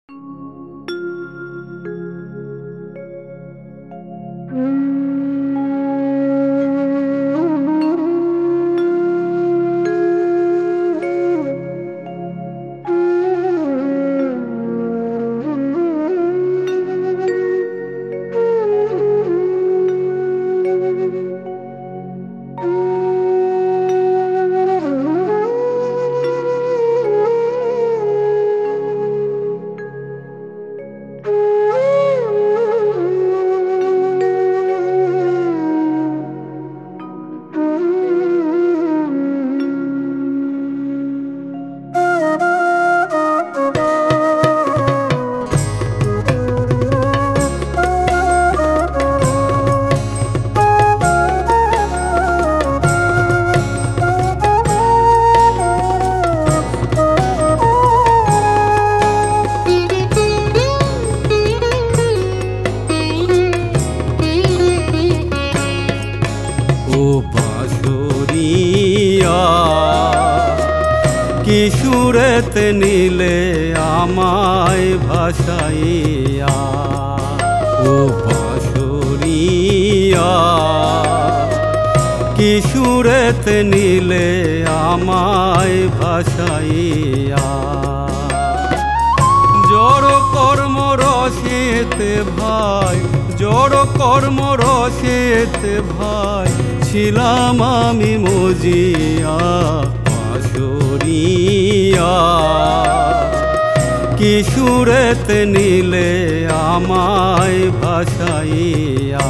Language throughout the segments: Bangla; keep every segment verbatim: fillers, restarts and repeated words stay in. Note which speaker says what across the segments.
Speaker 1: কিশোরেতে নিলে আমায় ভাসাইয়া, ও বাঁশরিয়া কিশোরেতে নিলে আমায় ভাসাইয়া। জড় কর্ম রসেতে ভাই, জড় কর্ম রসেতে ভাই ছিলাম আমি মজিয়া। বাঁশরিয়া কিশোরেতে নিলে আমায় ভাসাইয়া।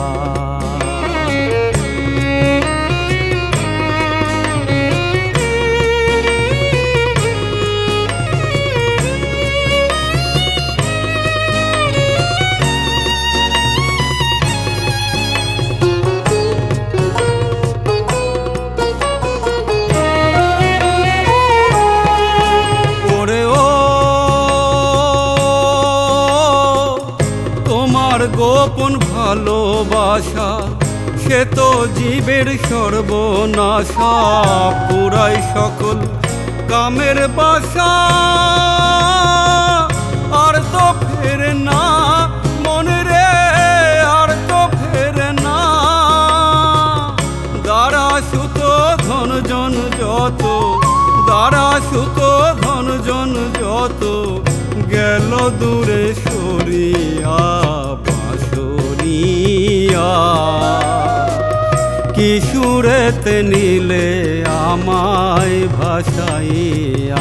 Speaker 1: গোপন ভালোবাসা সে তো জীবের সর্বনাশা, পুরাই সকল কামের বাসা। আর তো ফেরে না মনে রে, আর তো ফেরে না। দ্বারা সুত ধন জন যত, দ্বারা সুত ধন জন যত গেল দূরে সরিয়া। বাঁশরিয়া কিশোরেতে নিলে আমায় ভাসাইয়া।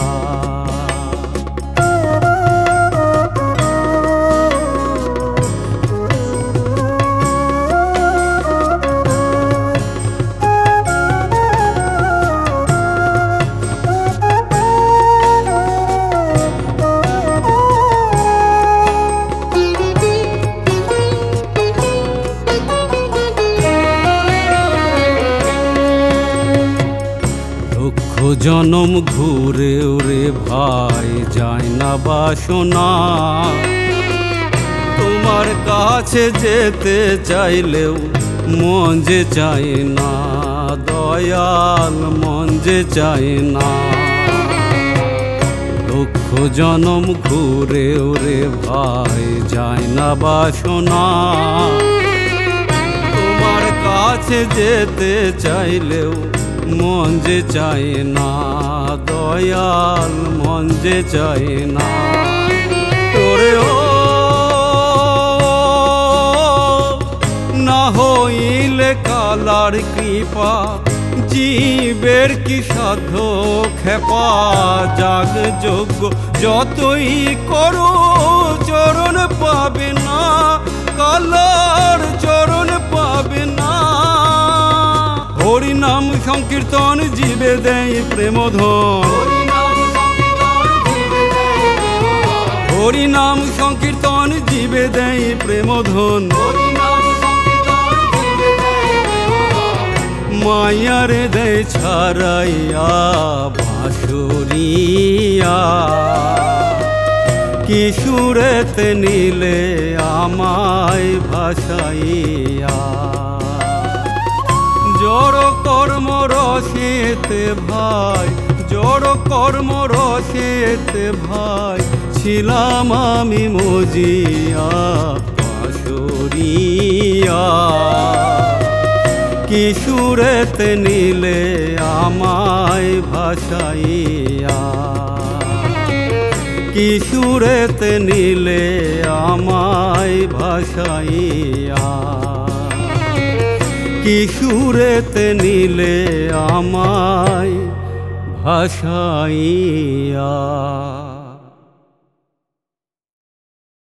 Speaker 1: জনম ঘুরে ওরে ভাই যায় না বাসনা, তোমার কাছে যেতে চাইলেও মন যে চায় না। দয়াল মন যে চায় না। লক্ষ জনম ঘুরে ওরে ভাই যায় না বাসনা, তোমার কাছে যেতে চাইলেও মন যে চায় না। দয়াল মন যে চায় না। তোরে ও না হইলে কালার কৃপা, জীবের কি সাধ্য খেপা। জাগ যোগ্য যতই করো চরণ পাবে না, কালার চরণ পাবে না। হরি নাম সংকীর্তন জীবে দেয় প্রেমধন, হরি নাম সংকীর্তন জীবে দেয় প্রেমধন। মায়ার দেয় ছাড়াইয়া বাঁশরিয়া কিশোরেতে নিলে আমায় ভাসাইয়া। জড় কর্ম রসেতে ভাই, জড় কর্ম রসেতে ভাই ছিলাম আমি মজিয়া পাশরিয়া, কিশোরেতে নিলে আমায় ভাসাইয়া, কিশোরেতে নিলে আমায় ভাসাইয়া, কিশোরেতে নিলে আমায় ভাসাইয়া।